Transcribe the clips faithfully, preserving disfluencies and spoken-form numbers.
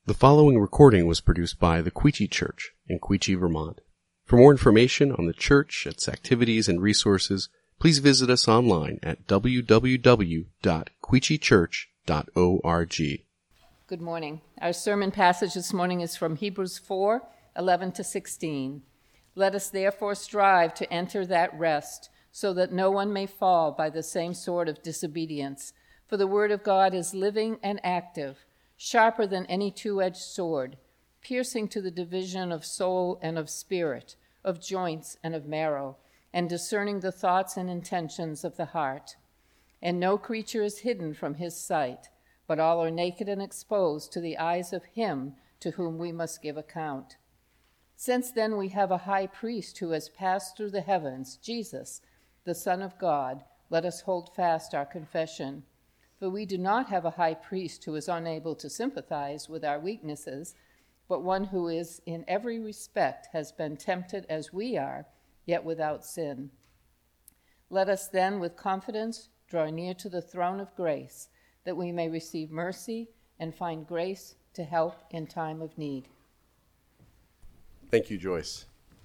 The following recording was produced by the Queechee Church in Queechee, Vermont. For more information on the church, its activities, and resources, please visit us online at w w w dot queechee church dot org. Good morning. Our sermon passage this morning is from Hebrews four, eleven to sixteen. Let us therefore strive to enter that rest, so that no one may fall by the same sort of disobedience. For the word of God is living and active, sharper than any two-edged sword, piercing to the division of soul and of spirit, of joints and of marrow, and discerning the thoughts and intentions of the heart. And no creature is hidden from his sight, but all are naked and exposed to the eyes of him to whom we must give account. Since then we have a high priest who has passed through the heavens, Jesus, the Son of God, let us hold fast our confession. For we do not have a high priest who is unable to sympathize with our weaknesses, but one who is in every respect has been tempted as we are, yet without sin. Let us then with confidence draw near to the throne of grace, that we may receive mercy and find grace to help in time of need. Thank you, Joyce.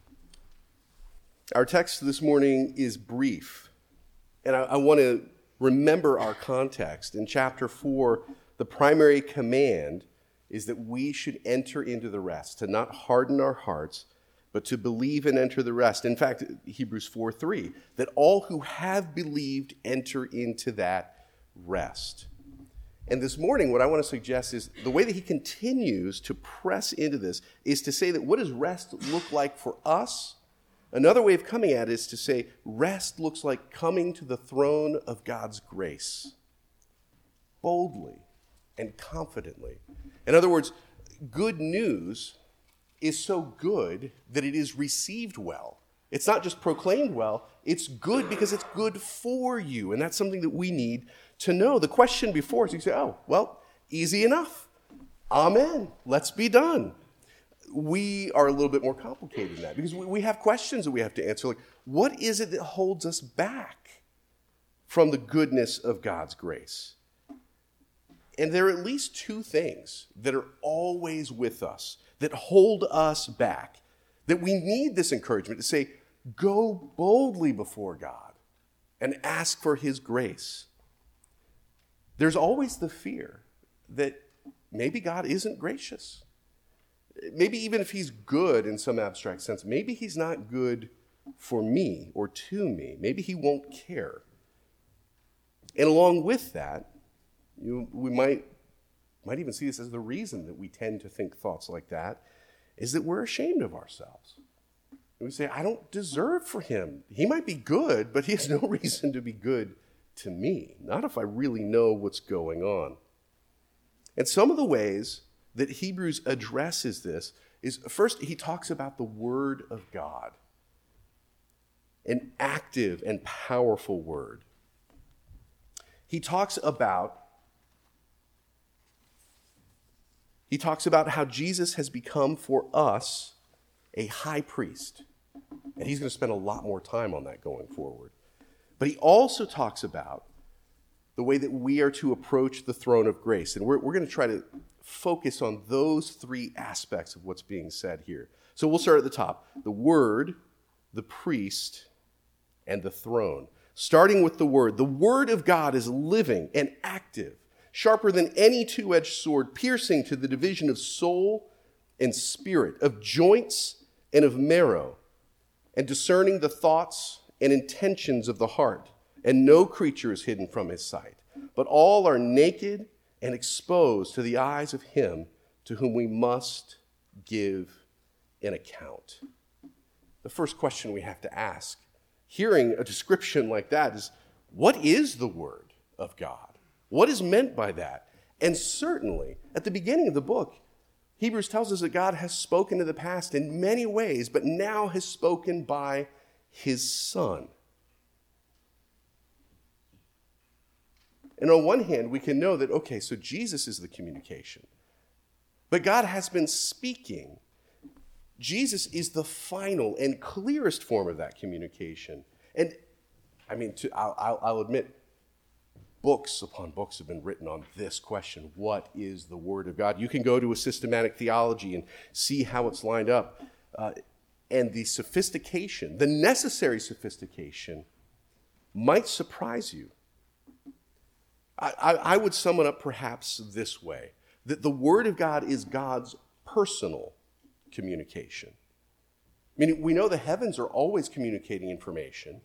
Our text this morning is brief, and I, I want to remember our context. In chapter four, the primary command is that we should enter into the rest, to not harden our hearts, but to believe and enter the rest. In fact, Hebrews four three, that all who have believed enter into that rest. And this morning, what I want to suggest is the way that he continues to press into this is to say that what does rest look like for us? Another way of coming at it is to say rest looks like coming to the throne of God's grace boldly and confidently. In other words, good news is so good that it is received well. It's not just proclaimed well, it's good because it's good for you. And that's something that we need to know. The question before us, you say, oh, well, easy enough. Amen. Let's be done. We are a little bit more complicated than that because we have questions that we have to answer. Like, what is it that holds us back from the goodness of God's grace? And there are at least two things that are always with us, that hold us back, that we need this encouragement to say, go boldly before God and ask for his grace. There's always the fear that maybe God isn't gracious. Maybe even if he's good in some abstract sense, maybe he's not good for me or to me. Maybe he won't care. And along with that, you, we might, might even see this as the reason that we tend to think thoughts like that, is that we're ashamed of ourselves. And we say, I don't deserve for him. He might be good, but he has no reason to be good to me. Not if I really know what's going on. And some of the ways that Hebrews addresses this is, first, he talks about the Word of God, an active and powerful Word. He talks about, he talks about how Jesus has become for us a high priest, and he's going to spend a lot more time on that going forward. But he also talks about the way that we are to approach the throne of grace, and we're, we're going to try to focus on those three aspects of what's being said here. So we'll start at the top. The Word, the priest, and the throne. Starting with the Word. The Word of God is living and active, sharper than any two-edged sword, piercing to the division of soul and spirit, of joints and of marrow, and discerning the thoughts and intentions of the heart. And no creature is hidden from his sight, but all are naked and exposed to the eyes of him to whom we must give an account. The first question we have to ask, hearing a description like that, is what is the Word of God? What is meant by that? And certainly, at the beginning of the book, Hebrews tells us that God has spoken in the past in many ways, but now has spoken by his Son. And on one hand, we can know that, okay, so Jesus is the communication. But God has been speaking. Jesus is the final and clearest form of that communication. And, I mean, to, I'll, I'll admit, books upon books have been written on this question. What is the Word of God? You can go to a systematic theology and see how it's lined up. Uh, and the sophistication, the necessary sophistication, might surprise you. I, I, I would sum it up perhaps this way, that the Word of God is God's personal communication. I mean, we know the heavens are always communicating information.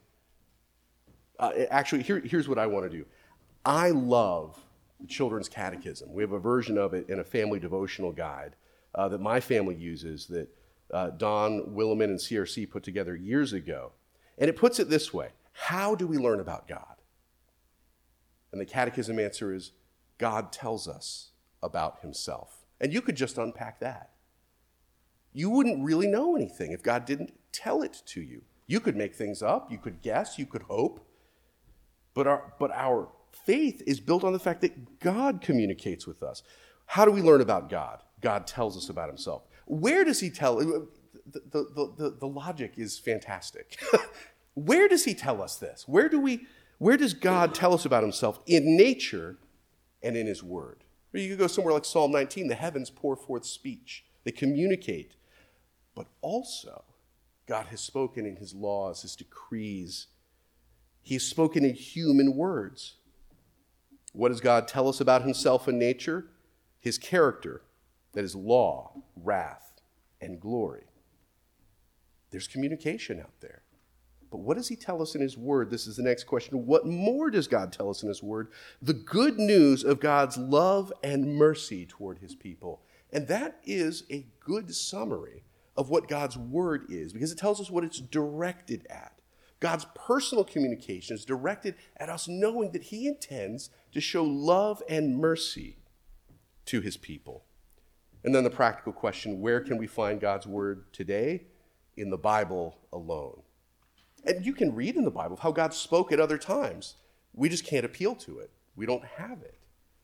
Uh, actually, here, here's what I want to do. I love the Children's Catechism. We have a version of it in a family devotional guide uh, that my family uses that uh, Don Williman and C R C put together years ago. And it puts it this way: how do we learn about God? And the Catechism answer is, God tells us about himself. And you could just unpack that. You wouldn't really know anything if God didn't tell it to you. You could make things up, you could guess, you could hope. But our, but our faith is built on the fact that God communicates with us. How do we learn about God? God tells us about himself. Where does he tell? The, the, the, the, the logic is fantastic. Where does he tell us this? Where do we, where does God tell us about himself? In nature and in his word. Or you could go somewhere like Psalm nineteen, the heavens pour forth speech. They communicate. But also, God has spoken in his laws, his decrees. He has spoken in human words. What does God tell us about himself in nature? His character, that is law, wrath, and glory. There's communication out there. But what does he tell us in his word? This is the next question. What more does God tell us in his word? The good news of God's love and mercy toward his people. And that is a good summary of what God's word is, because it tells us what it's directed at. God's personal communication is directed at us knowing that he intends to show love and mercy to his people. And then the practical question, where can we find God's word today? In the Bible alone. And you can read in the Bible how God spoke at other times. We just can't appeal to it. We don't have it.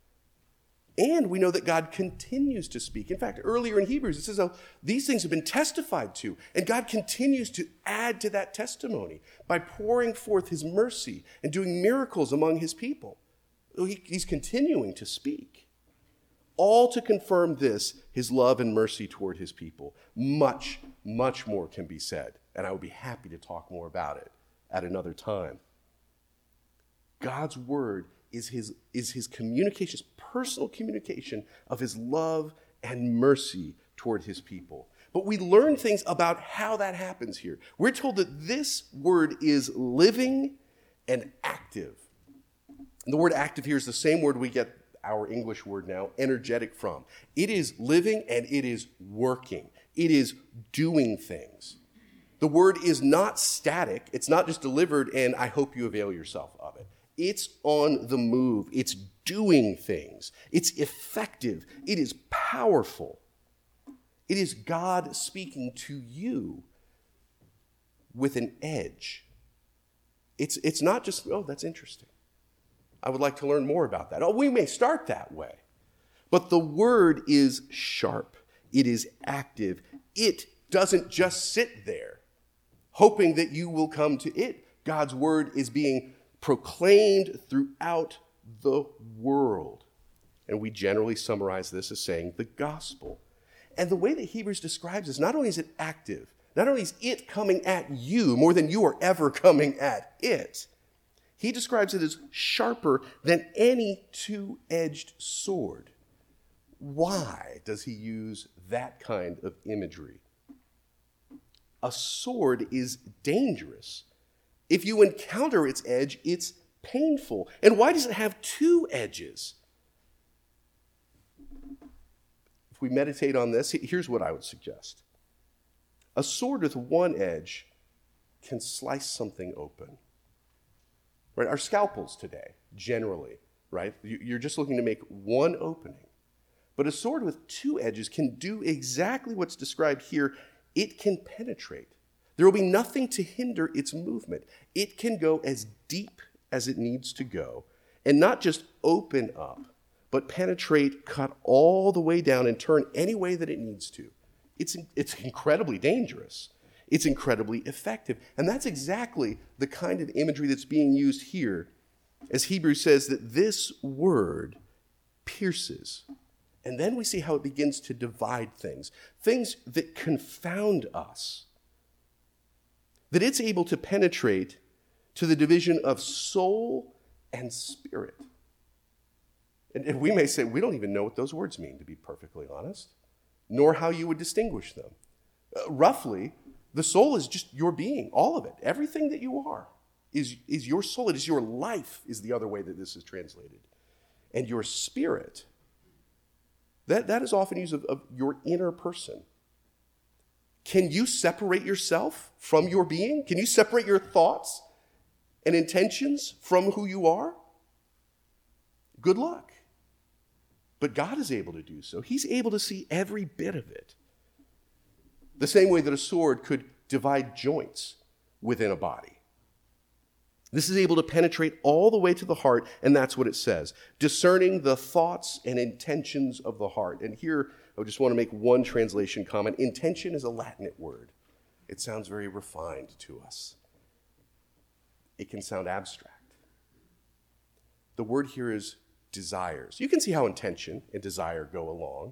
And we know that God continues to speak. In fact, earlier in Hebrews, it says, oh, these things have been testified to. And God continues to add to that testimony by pouring forth his mercy and doing miracles among his people. He, he's continuing to speak. All to confirm this, his love and mercy toward his people. Much, much more can be said. And I would be happy to talk more about it at another time. God's word is his, is his communication, his personal communication of his love and mercy toward his people. But we learn things about how that happens here. We're told that this word is living and active. And the word active here is the same word we get our English word now, energetic, from. It is living and it is working. It is doing things. The word is not static. It's not just delivered and I hope you avail yourself of it. It's on the move. It's doing things. It's effective. It is powerful. It is God speaking to you with an edge. It's, it's not just, oh, that's interesting. I would like to learn more about that. Oh, we may start that way. But the word is sharp. It is active. It doesn't just sit there, hoping that you will come to it. God's word is being proclaimed throughout the world. And we generally summarize this as saying the gospel. And the way that Hebrews describes this, not only is it active, not only is it coming at you more than you are ever coming at it, he describes it as sharper than any two-edged sword. Why does he use that kind of imagery? A sword is dangerous. If you encounter its edge, it's painful. And why does it have two edges? If we meditate on this, here's what I would suggest. A sword with one edge can slice something open. Right? Our scalpels today, generally, right? You're just looking to make one opening. But a sword with two edges can do exactly what's described here. It can penetrate. There will be nothing to hinder its movement. It can go as deep as it needs to go, and not just open up, but penetrate, cut all the way down, and turn any way that it needs to. It's, it's incredibly dangerous. It's incredibly effective. And that's exactly the kind of imagery that's being used here as Hebrews says that this word pierces. And then we see how it begins to divide things, things that confound us, that it's able to penetrate to the division of soul and spirit. And, and we may say, we don't even know what those words mean, to be perfectly honest, nor how you would distinguish them. Uh, roughly, the soul is just your being, all of it. Everything that you are is, is your soul. It is your life, is the other way that this is translated. And your spirit, that, that is often used of, of your inner person. Can you separate yourself from your being? Can you separate your thoughts and intentions from who you are? Good luck. But God is able to do so. He's able to see every bit of it. The same way that a sword could divide joints within a body. This is able to penetrate all the way to the heart, and that's what it says. Discerning the thoughts and intentions of the heart. And here, I just want to make one translation comment. Intention is a Latinate word. It sounds very refined to us. It can sound abstract. The word here is desires. You can see how intention and desire go along.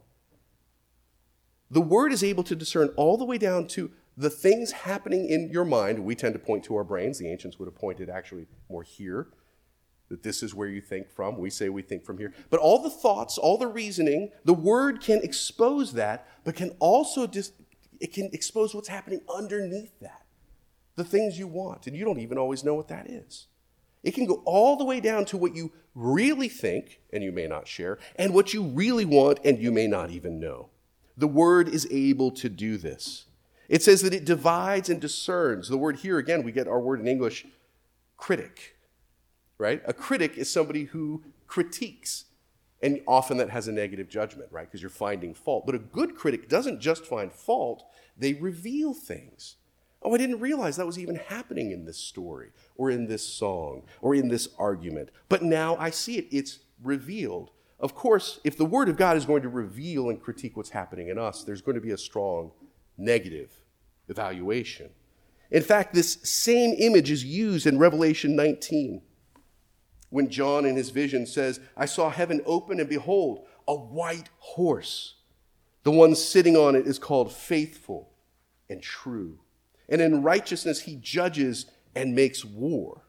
The word is able to discern all the way down to the things happening in your mind. We tend to point to our brains. The ancients would have pointed actually more here, that this is where you think from. We say we think from here. But all the thoughts, all the reasoning, the word can expose that, but can also dis- it can expose what's happening underneath that, the things you want, and you don't even always know what that is. It can go all the way down to what you really think, and you may not share, and what you really want, and you may not even know. The word is able to do this. It says that it divides and discerns. The word here, again, we get our word in English, critic, right? A critic is somebody who critiques, and often that has a negative judgment, right? Because you're finding fault. But a good critic doesn't just find fault, they reveal things. Oh, I didn't realize that was even happening in this story, or in this song, or in this argument. But now I see it. It's revealed. Of course, if the Word of God is going to reveal and critique what's happening in us, there's going to be a strong negative evaluation. In fact, this same image is used in Revelation nineteen, when John in his vision says, I saw heaven open, and behold, a white horse. The one sitting on it is called Faithful and True. And in righteousness he judges and makes war.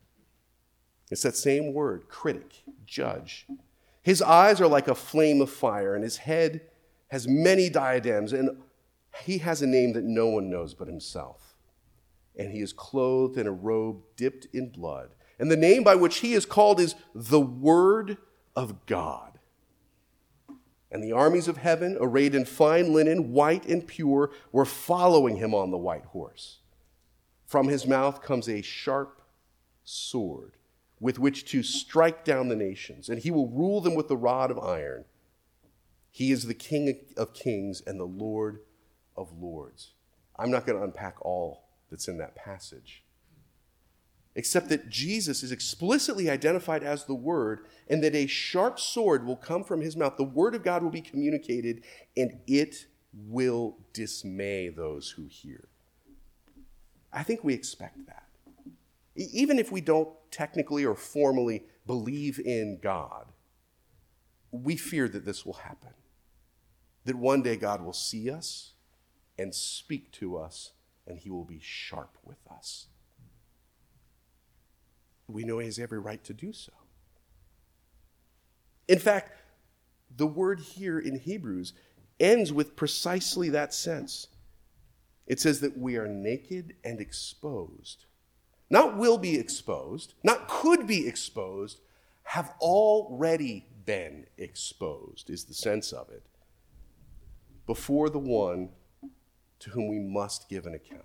It's that same word, critic, judge. His eyes are like a flame of fire, and his head has many diadems, and he has a name that no one knows but himself. And he is clothed in a robe dipped in blood. And the name by which he is called is the Word of God. And the armies of heaven, arrayed in fine linen, white and pure, were following him on the white horse. From his mouth comes a sharp sword, with which to strike down the nations, and he will rule them with the rod of iron. He is the King of kings and the Lord of lords. I'm not going to unpack all that's in that passage, except that Jesus is explicitly identified as the Word, and that a sharp sword will come from his mouth. The Word of God will be communicated, and it will dismay those who hear. I think we expect that. Even if we don't technically or formally believe in God, we fear that this will happen. That one day God will see us and speak to us, and he will be sharp with us. We know he has every right to do so. In fact, the word here in Hebrews ends with precisely that sense. It says that we are naked and exposed. Not will be exposed, not could be exposed, have already been exposed, is the sense of it, before the one to whom we must give an account.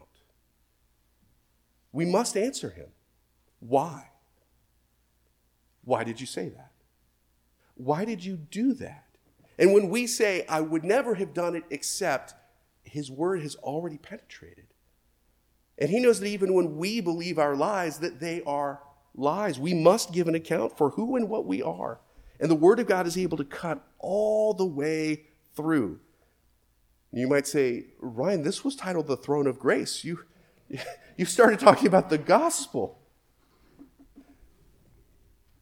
We must answer him. Why? Why did you say that? Why did you do that? And when we say, I would never have done it except, his word has already penetrated. And he knows that even when we believe our lies, that they are lies. We must give an account for who and what we are. And the word of God is able to cut all the way through. You might say, Ryan, this was titled The Throne of Grace. You, you started talking about the gospel.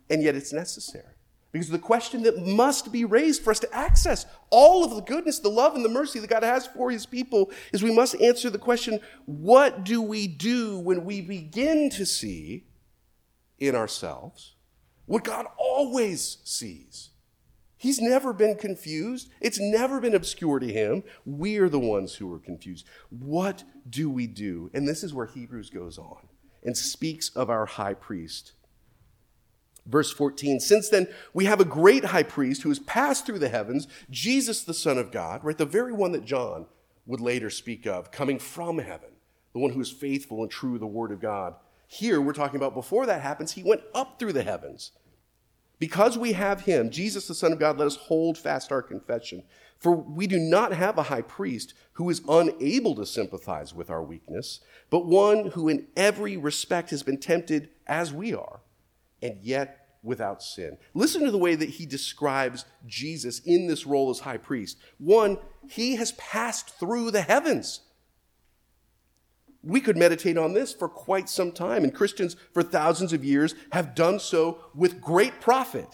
and yet it's necessary. Because the question that must be raised for us to access all of the goodness, the love, and the mercy that God has for his people is we must answer the question, what do we do when we begin to see in ourselves what God always sees? He's never been confused. It's never been obscure to him. We're the ones who are confused. What do we do? And this is where Hebrews goes on and speaks of our high priest. Verse fourteen, since then we have a great high priest who has passed through the heavens, Jesus the Son of God, right? The very one that John would later speak of, coming from heaven, the one who is faithful and true, the word of God. Here we're talking about before that happens, he went up through the heavens. Because we have him, Jesus the Son of God, let us hold fast our confession. For we do not have a high priest who is unable to sympathize with our weakness, but one who in every respect has been tempted as we are, and yet without sin. Listen to the way that he describes Jesus in this role as high priest. One, he has passed through the heavens. We could meditate on this for quite some time, and Christians for thousands of years have done so with great profit.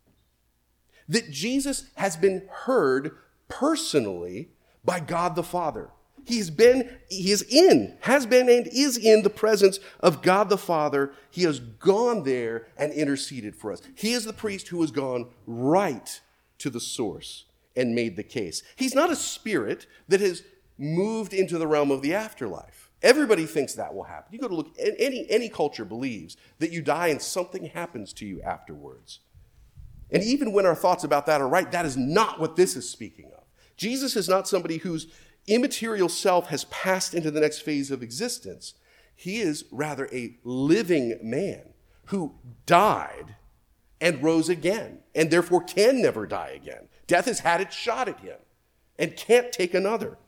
That Jesus has been heard personally by God the Father. He's been, he is in, has been and is in the presence of God the Father. He has gone there and interceded for us. He is the priest who has gone right to the source and made the case. He's not a spirit that has moved into the realm of the afterlife. Everybody thinks that will happen. You go to look, any, any culture believes that you die and something happens to you afterwards. And even when our thoughts about that are right, that is not what this is speaking of. Jesus is not somebody whose immaterial self has passed into the next phase of existence. He is rather a living man who died and rose again, and therefore can never die again. Death has had its shot at him and can't take another.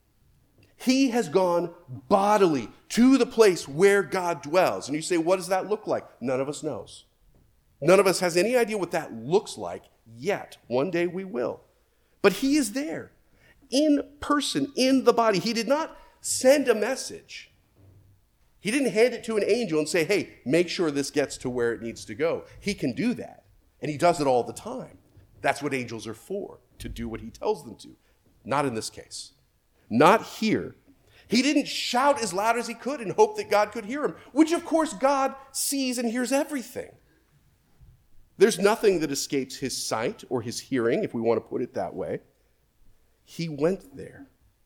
He has gone bodily to the place where God dwells. And you say, what does that look like? None of us knows. None of us has any idea what that looks like yet. One day we will. But he is there. In person, in the body. He did not send a message. He didn't hand it to an angel and say, hey, make sure this gets to where it needs to go. He can do that. And he does it all the time. That's what angels are for, to do what he tells them to. Not in this case. Not here. He didn't shout as loud as he could and hope that God could hear him, which of course God sees and hears everything. There's nothing that escapes his sight or his hearing, if we want to put it that way. He went there.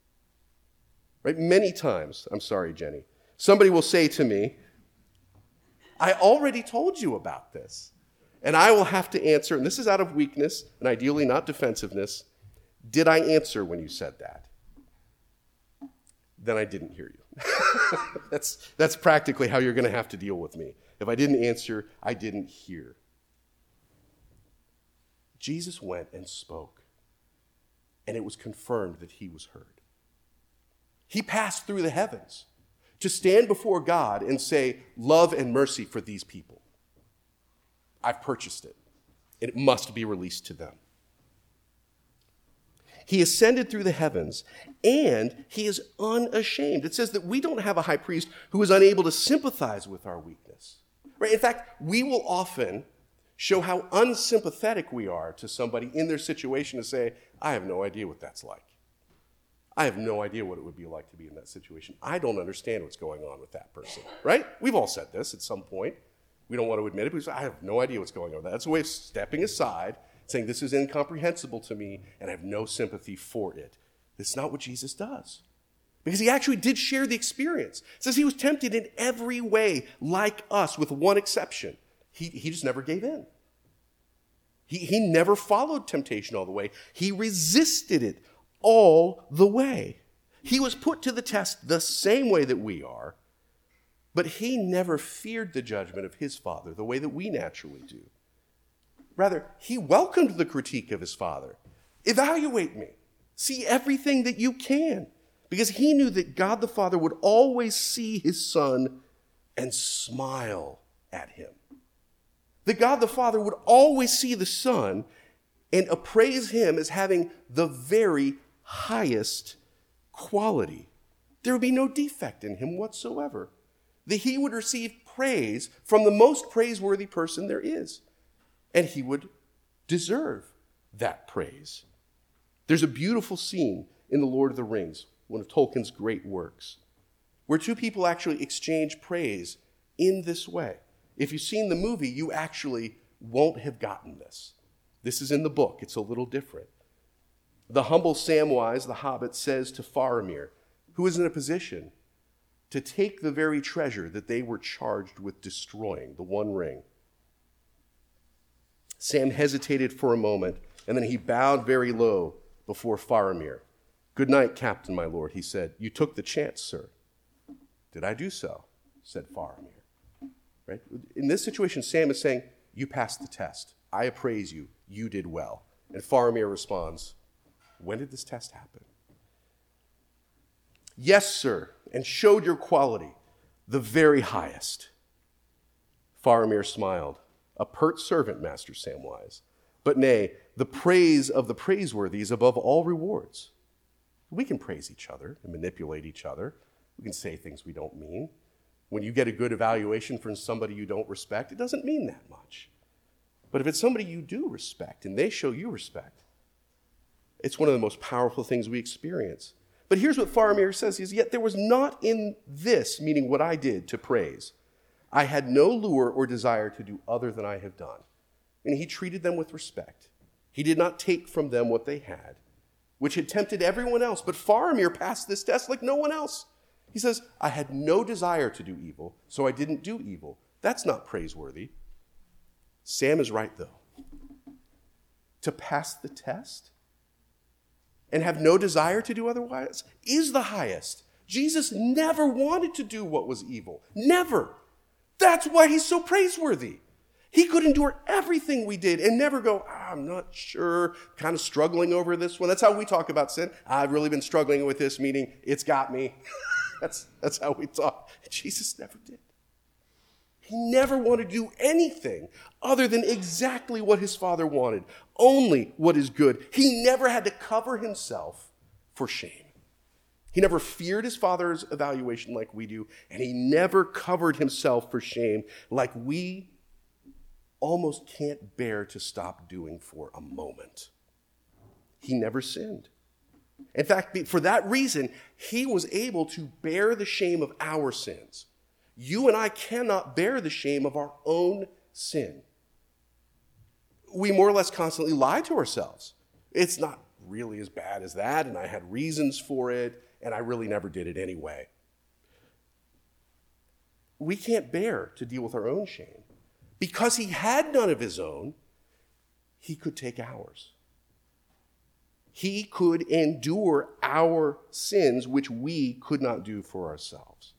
Right? Many times, I'm sorry, Jenny, somebody will say to me, I already told you about this. And I will have to answer, and this is out of weakness, and ideally not defensiveness, did I answer when you said that? Then I didn't hear you. that's, that's practically how you're going to have to deal with me. If I didn't answer, I didn't hear. Jesus went and spoke. And it was confirmed that he was heard. He passed through the heavens to stand before God and say, love and mercy for these people. I've purchased it, and it must be released to them. He ascended through the heavens, and he is unashamed. It says that we don't have a high priest who is unable to sympathize with our weakness. Right? In fact, we will often show how unsympathetic we are to somebody in their situation to say, I have no idea what that's like. I have no idea what it would be like to be in that situation. I don't understand what's going on with that person, right? We've all said this at some point. We don't want to admit it, because I have no idea what's going on with that. That's a way of stepping aside, saying this is incomprehensible to me, and I have no sympathy for it. That's not what Jesus does. Because he actually did share the experience. It says he was tempted in every way like us, with one exception. He, he just never gave in. He, he never followed temptation all the way. He resisted it all the way. He was put to the test the same way that we are, but he never feared the judgment of his Father the way that we naturally do. Rather, he welcomed the critique of his Father. Evaluate me. See everything that you can. Because he knew that God the Father would always see his Son and smile at him. That God the Father would always see the Son and appraise him as having the very highest quality. There would be no defect in him whatsoever. That he would receive praise from the most praiseworthy person there is. and he would deserve that praise. There's a beautiful scene in The Lord of the Rings, one of Tolkien's great works, where two people actually exchange praise in this way. If you've seen the movie, you actually won't have gotten this. This is in the book. It's a little different. The humble Samwise, the hobbit, says to Faramir, who is in a position to take the very treasure that they were charged with destroying, the One Ring. Sam hesitated for a moment, and then he bowed very low before Faramir. "Good night, Captain, my lord," he said. "You took the chance, sir." "Did I do so?" said Faramir. Right? In this situation, Sam is saying, "You passed the test. I appraise you. You did well." And Faramir responds, "When did this test happen?" "Yes, sir, and showed your quality, the very highest." Faramir smiled. "A pert servant, Master Samwise. But nay, the praise of the praiseworthy is above all rewards." We can praise each other and manipulate each other. We can say things we don't mean. When you get a good evaluation from somebody you don't respect, it doesn't mean that much. But if it's somebody you do respect and they show you respect, it's one of the most powerful things we experience. But here's what Faramir says, is yet there was not in this, meaning what I did, to praise. I had no lure or desire to do other than I have done. And he treated them with respect. He did not take from them what they had, which had tempted everyone else. But Faramir passed this test like no one else. He says, I had no desire to do evil, so I didn't do evil. That's not praiseworthy. Sam is right, though. To pass the test and have no desire to do otherwise is the highest. Jesus never wanted to do what was evil. Never. That's why he's so praiseworthy. He could endure everything we did and never go, ah, I'm not sure, kind of struggling over this one. That's how we talk about sin. I've really been struggling with this, meaning it's got me. that's, that's how we talk. Jesus never did. He never wanted to do anything other than exactly what his Father wanted, only what is good. He never had to cover himself for shame. He never feared his Father's evaluation like we do, and he never covered himself for shame like we almost can't bear to stop doing for a moment. He never sinned. In fact, for that reason, he was able to bear the shame of our sins. You and I cannot bear the shame of our own sin. We more or less constantly lie to ourselves. It's not really as bad as that, and I had reasons for it, and I really never did it anyway. We can't bear to deal with our own shame. Because he had none of his own, he could take ours. He could endure our sins, which we could not do for ourselves.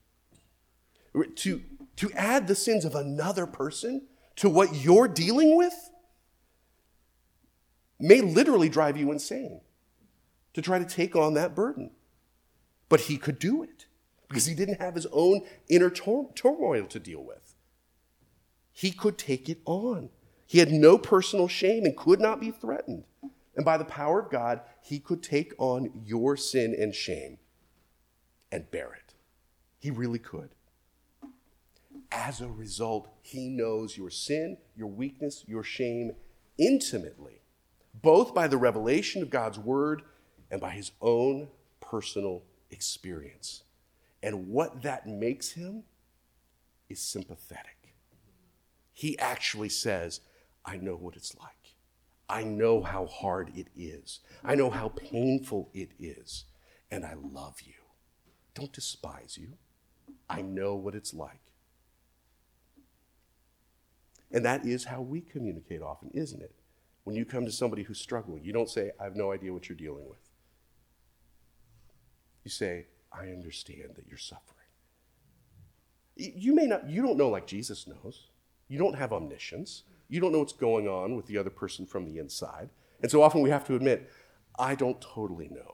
To, to add the sins of another person to what you're dealing with may literally drive you insane to try to take on that burden. But he could do it because he didn't have his own inner tor- turmoil to deal with. He could take it on. He had no personal shame and could not be threatened. And by the power of God, he could take on your sin and shame and bear it. He really could. As a result, he knows your sin, your weakness, your shame intimately, both by the revelation of God's word and by his own personal experience. And what that makes him is sympathetic. He actually says, I know what it's like. I know how hard it is. I know how painful it is. And I love you. Don't despise you. I know what it's like. And that is how we communicate often, isn't it? When you come to somebody who's struggling, you don't say, I have no idea what you're dealing with. You say, I understand that you're suffering. You may not, you don't know like Jesus knows. You don't have omniscience. You don't know what's going on with the other person from the inside. And so often we have to admit, I don't totally know.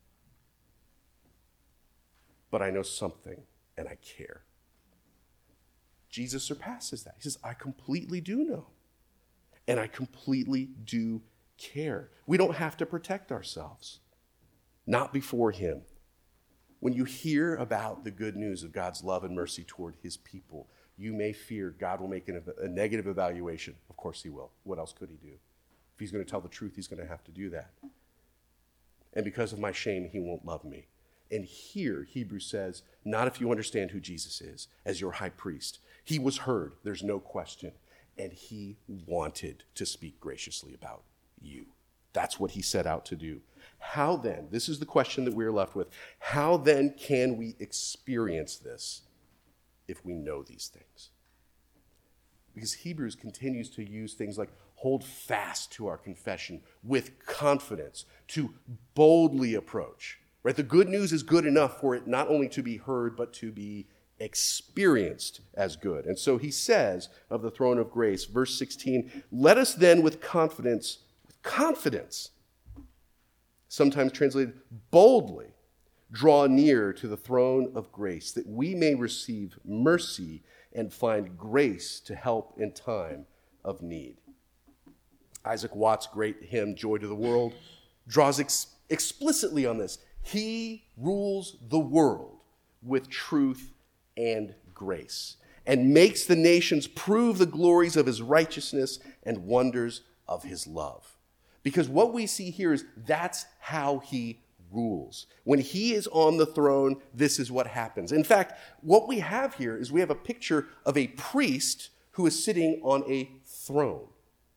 But I know something, and I care. Jesus surpasses that. He says, I completely do know. And I completely do care. We don't have to protect ourselves. Not before him. When you hear about the good news of God's love and mercy toward his people, you may fear God will make an, a negative evaluation. Of course he will. What else could he do? If he's going to tell the truth, he's going to have to do that. And because of my shame, he won't love me. And here, Hebrews says, not if you understand who Jesus is as your high priest. He was heard, there's no question. And he wanted to speak graciously about you. That's what he set out to do. How then, this is the question that we're left with, how then can we experience this if we know these things? Because Hebrews continues to use things like hold fast to our confession with confidence, to boldly approach. Right? The good news is good enough for it not only to be heard, but to be experienced as good. And so he says of the throne of grace, verse sixteen, let us then with confidence, with confidence, sometimes translated boldly, draw near to the throne of grace, that we may receive mercy and find grace to help in time of need. Isaac Watts' great hymn, Joy to the World, draws ex- explicitly on this. He rules the world with truth and grace, and makes the nations prove the glories of his righteousness and wonders of his love. Because what we see here is that's how he rules. When he is on the throne, this is what happens. In fact, what we have here is we have a picture of a priest who is sitting on a throne.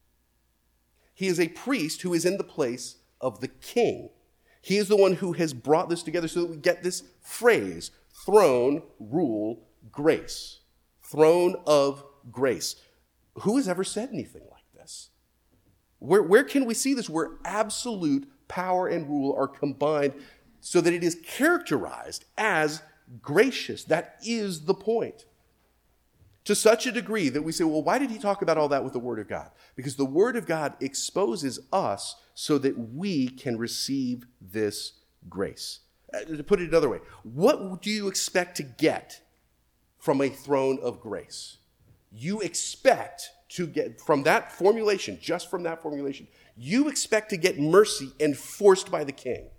He is a priest who is in the place of the king. He is the one who has brought this together so that we get this phrase, throne, rule, grace. Throne of grace. Who has ever said anything like this? Where, where can we see this? Where absolute power and rule are combined so that it is characterized as gracious. That is the point. To such a degree that we say, well, why did he talk about all that with the Word of God? Because the Word of God exposes us so that we can receive this grace. Uh, to put it another way, what do you expect to get from a throne of grace? You expect to get, from that formulation, just from that formulation, you expect to get mercy enforced by the king.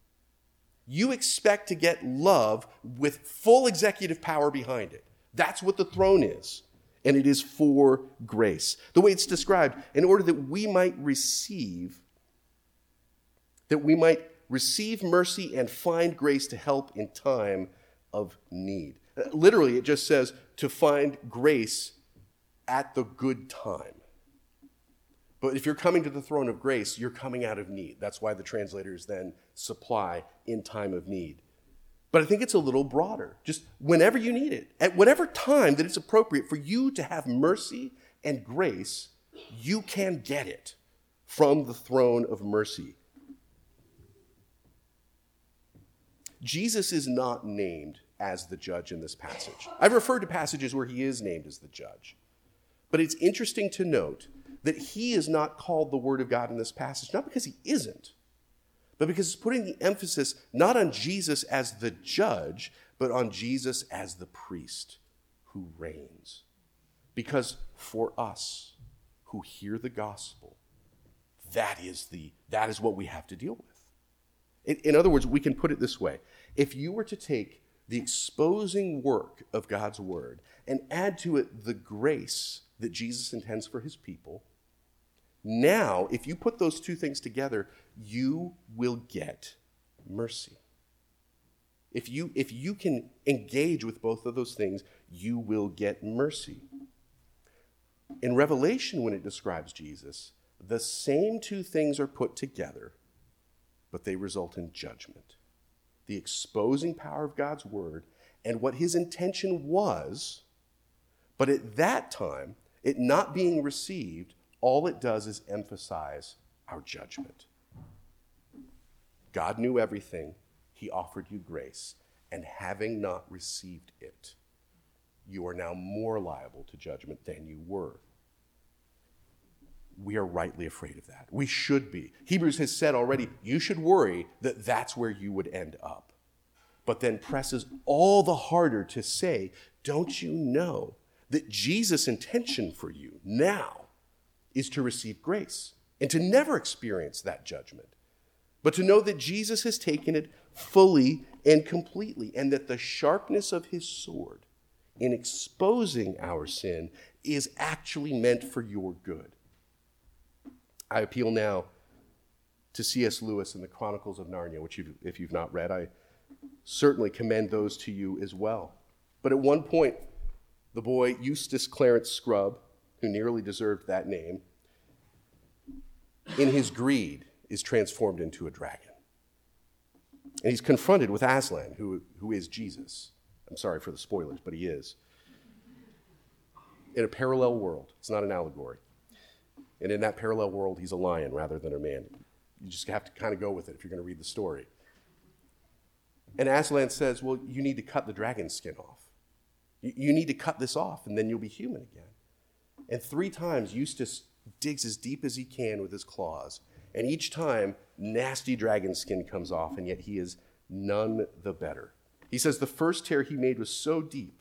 You expect to get love with full executive power behind it. That's what the throne is, and it is for grace. The way it's described, in order that we might receive, that we might receive mercy and find grace to help in time of need. Literally, it just says to find grace at the good time. But if you're coming to the throne of grace, you're coming out of need. That's why the translators then supply in time of need. But I think it's a little broader. Just whenever you need it, at whatever time that it's appropriate for you to have mercy and grace, you can get it from the throne of mercy. Jesus is not named as the judge in this passage. I've referred to passages where he is named as the judge. But it's interesting to note that he is not called the Word of God in this passage, not because he isn't, but because it's putting the emphasis not on Jesus as the judge, but on Jesus as the priest who reigns. Because for us who hear the gospel, that is the that is what we have to deal with. In, in other words, we can put it this way. If you were to take the exposing work of God's word and add to it the grace that Jesus intends for his people, now, if you put those two things together, you will get mercy. If you, if you can engage with both of those things, you will get mercy. In Revelation, when it describes Jesus, the same two things are put together, but they result in judgment. The exposing power of God's word and what his intention was, but at that time, it not being received, all it does is emphasize our judgment. God knew everything. He offered you grace. And having not received it, you are now more liable to judgment than you were. We are rightly afraid of that. We should be. Hebrews has said already, you should worry that that's where you would end up. But then presses all the harder to say, don't you know that Jesus' intention for you now is to receive grace and to never experience that judgment, but to know that Jesus has taken it fully and completely, and that the sharpness of his sword in exposing our sin is actually meant for your good. I appeal now to C S Lewis and the Chronicles of Narnia, which you've, if you've not read, I certainly commend those to you as well. But at one point, the boy Eustace Clarence Scrubb, who nearly deserved that name, in his greed is transformed into a dragon. And he's confronted with Aslan, who, who is Jesus. I'm sorry for the spoilers, but he is. In a parallel world. It's not an allegory. And in that parallel world, he's a lion rather than a man. You just have to kind of go with it if you're going to read the story. And Aslan says, well, you need to cut the dragon's skin off. You, you need to cut this off, and then you'll be human again. And three times, Eustace digs as deep as he can with his claws. And each time, nasty dragon skin comes off, and yet he is none the better. He says the first tear he made was so deep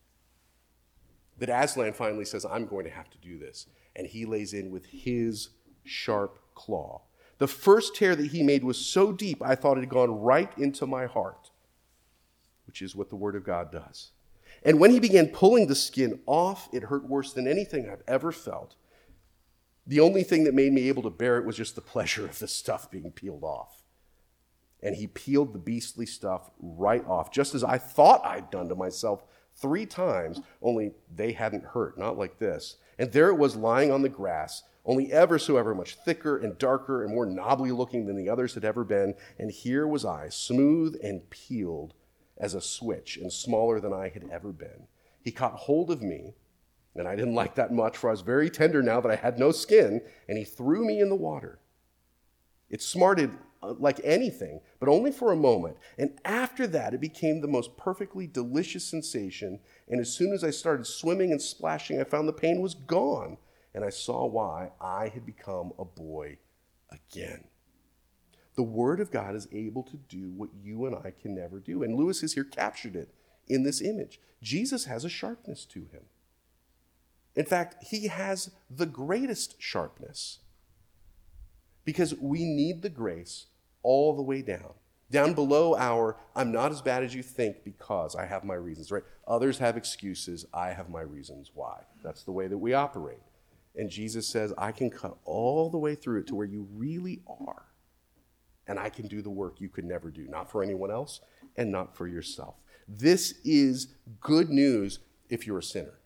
that Aslan finally says, I'm going to have to do this. And he lays in with his sharp claw. The first tear that he made was so deep, I thought it had gone right into my heart, which is what the Word of God does. And when he began pulling the skin off, it hurt worse than anything I've ever felt. The only thing that made me able to bear it was just the pleasure of the stuff being peeled off. And he peeled the beastly stuff right off, just as I thought I'd done to myself three times, only they hadn't hurt, not like this. And there it was lying on the grass, only ever so ever much thicker and darker and more knobbly looking than the others had ever been. And here was I, smooth and peeled as a switch and smaller than I had ever been. He caught hold of me, and I didn't like that much, for I was very tender now that I had no skin, and he threw me in the water. It smarted like anything, but only for a moment. And after that, it became the most perfectly delicious sensation. And as soon as I started swimming and splashing, I found the pain was gone. And I saw why I had become a boy again. The Word of God is able to do what you and I can never do. And Lewis has here captured it in this image. Jesus has a sharpness to him. In fact, he has the greatest sharpness. Because we need the grace all the way down. Down below our, I'm not as bad as you think because I have my reasons, right? Others have excuses. I have my reasons why. That's the way that we operate. And Jesus says, I can cut all the way through it to where you really are. And I can do the work you could never do, not for anyone else and not for yourself. This is good news if you're a sinner.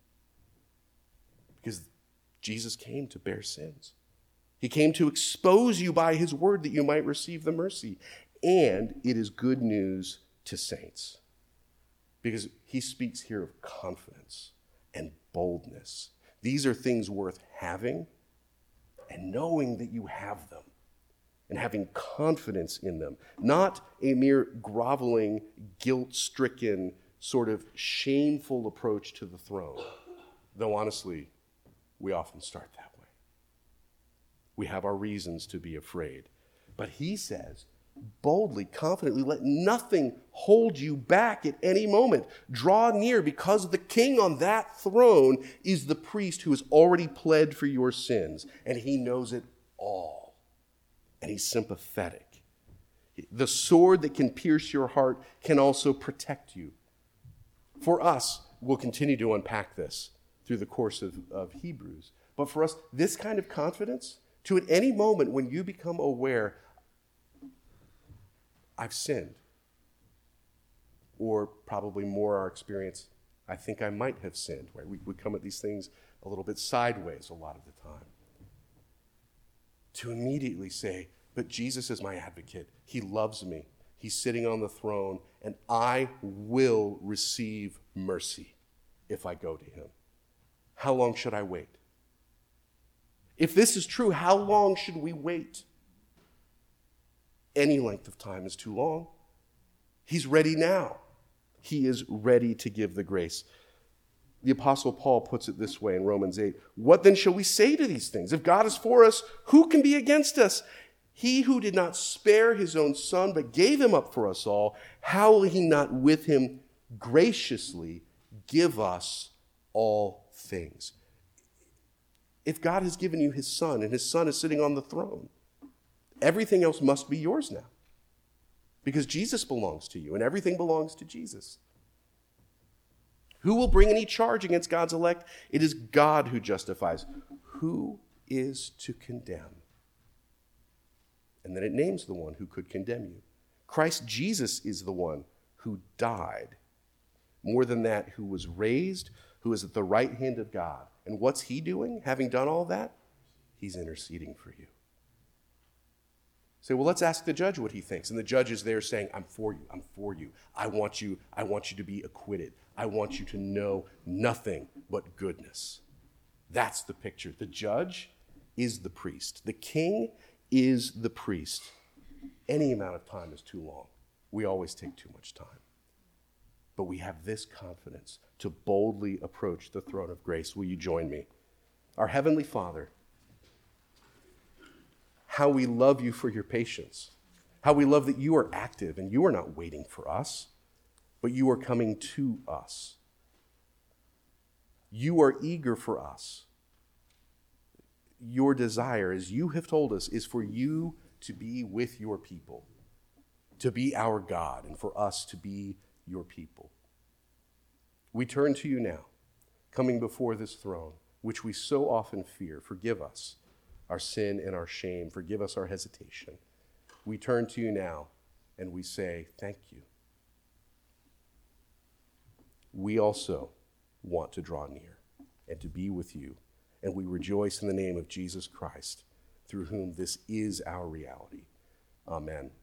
Because Jesus came to bear sins. He came to expose you by his word that you might receive the mercy. And it is good news to saints. Because he speaks here of confidence and boldness. These are things worth having and knowing that you have them and having confidence in them. Not a mere groveling, guilt-stricken, sort of shameful approach to the throne. Though honestly, we often start that way. We have our reasons to be afraid. But he says, boldly, confidently, let nothing hold you back at any moment. Draw near, because the king on that throne is the priest who has already pled for your sins, and he knows it all. And he's sympathetic. The sword that can pierce your heart can also protect you. For us, we'll continue to unpack this through the course of, of Hebrews. But for us, this kind of confidence, to at any moment when you become aware, I've sinned. Or probably more our experience, I think I might have sinned. Right? We, we come at these things a little bit sideways a lot of the time. To immediately say, but Jesus is my advocate. He loves me. He's sitting on the throne, and I will receive mercy if I go to him. How long should I wait? If this is true, how long should we wait? Any length of time is too long. He's ready now. He is ready to give the grace. The Apostle Paul puts it this way in Romans eight. What then shall we say to these things? If God is for us, who can be against us? He who did not spare his own son, but gave him up for us all, how will he not with him graciously give us all things? If God has given you his son, and his son is sitting on the throne, everything else must be yours now. Because Jesus belongs to you, and everything belongs to Jesus. Who will bring any charge against God's elect? It is God who justifies. Who is to condemn? And then it names the one who could condemn you. Christ Jesus is the one who died. More than that, who was raised, who is at the right hand of God. And what's he doing, having done all that? He's interceding for you. Say, well, let's ask the judge what he thinks. And the judge is there saying, I'm for you, I'm for you. I want you, I want you to be acquitted. I want you to know nothing but goodness. That's the picture. The judge is the priest. The king is the priest. Any amount of time is too long. We always take too much time. But we have this confidence to boldly approach the throne of grace. Will you join me? Our Heavenly Father, how we love you for your patience. How we love that you are active and you are not waiting for us, but you are coming to us. You are eager for us. Your desire, as you have told us, is for you to be with your people, to be our God, and for us to be your people. We turn to you now, coming before this throne, which we so often fear. Forgive us our sin and our shame. Forgive us our hesitation. We turn to you now and we say, thank you. We also want to draw near and to be with you, and we rejoice in the name of Jesus Christ, through whom this is our reality. Amen.